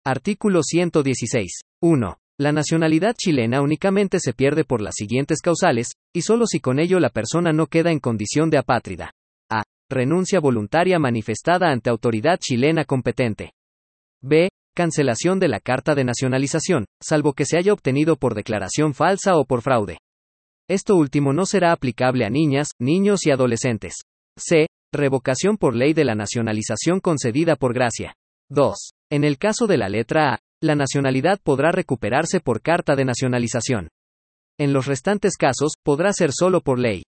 Artículo 116. 1. La nacionalidad chilena únicamente se pierde por las siguientes causales, y solo si con ello la persona no queda en condición de apátrida. A. Renuncia voluntaria manifestada ante autoridad chilena competente. B. Cancelación de la carta de nacionalización, salvo que se haya obtenido por declaración falsa o por fraude. Esto último no será aplicable a niñas, niños y adolescentes. C. Revocación por ley de la nacionalización concedida por gracia. 2. En el caso de la letra A, la nacionalidad podrá recuperarse por carta de nacionalización. En los restantes casos, podrá ser solo por ley.